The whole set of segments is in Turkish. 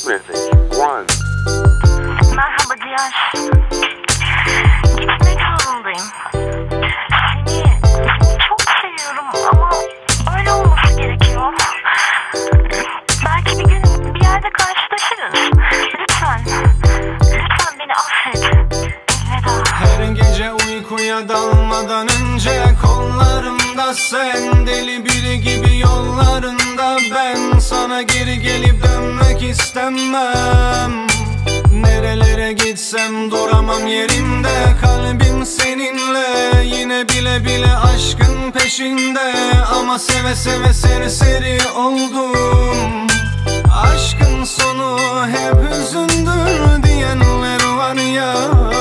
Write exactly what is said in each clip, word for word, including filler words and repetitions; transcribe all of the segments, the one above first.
Music One. Merhaba Diyar. Gitmek zorundayım. Seni çok seviyorum ama öyle olması gerekiyor. Belki bir gün bir yerde karşılaşırız. Lütfen, lütfen beni affet. Elveda. Her gece uykuya dalmadan önce kollarımda sen, deli biri gibi yollarında ben. Sana geri gelip dönmek istemem. Nerelere gitsem duramam yerimde. Kalbim seninle, yine bile bile aşkın peşinde. Ama seve seve serseri oldum. Aşkın sonu hep hüzündür diyenler var ya.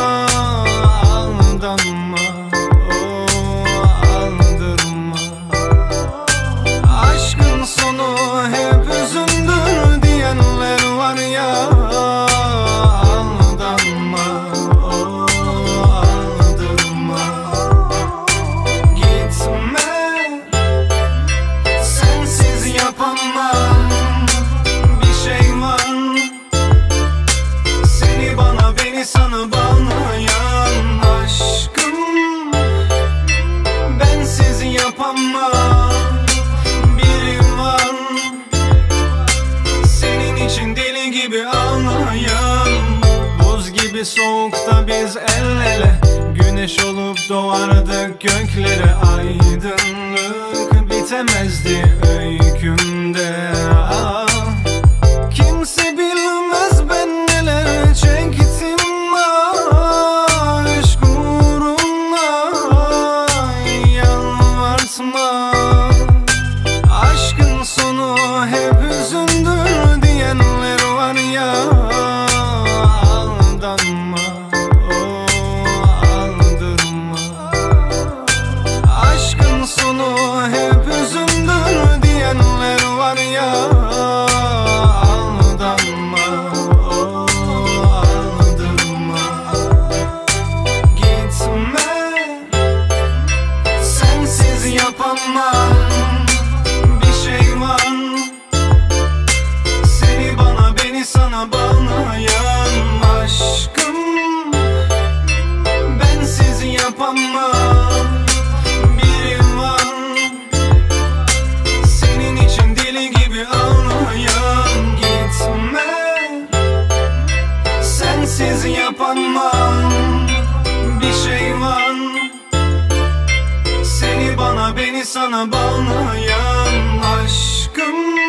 Aldanma, oh, aldırma. Aşkın sonu hep hüzündür diyenler var ya. Aldanma, oh, aldırma. Gitme, sensiz yapamam. Bir şey var, seni bana beni sana bağlayan. Aşkım, bensiz yapamam. Biri var, senin için deli gibi ağlayan. Buz gibi soğukta biz el ele, güneş olup doğardık göklere. Aydınlık bitemezdi öykümde. Ah, kimse bilmez ben neler çektim. Ah, aşk uğruna yalvartma. Aşkın sonu hep hüzündür diyenler var ya. Aldanma, oh, aldırma. Aşkın sonu hep hüzündür diyenler var ya. Aldanma, oh, aldırma. Gitme, sensiz yapamam. Bir şey var, seni bana beni sana bağlayan. Aşkım, bensiz yapamam. Biri var, senin için deli gibi ağlayan. Gitme, sensiz yapamam. Bir şey var, seni bana beni sana bağlayan. Aşkım,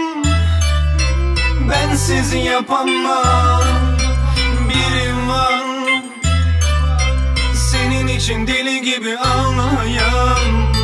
bensiz yapamam. Biri var, senin için deli gibi ağlayan.